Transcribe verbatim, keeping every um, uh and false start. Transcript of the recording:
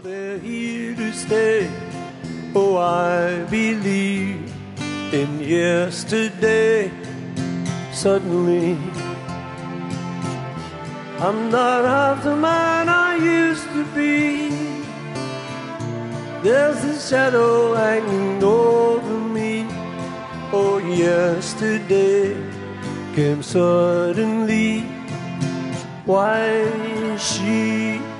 they're here to stay. Oh, I believe in yesterday. Suddenly, I'm not half the man I used to be. There's a shadow hanging over me. Oh, yesterday came suddenly. Why she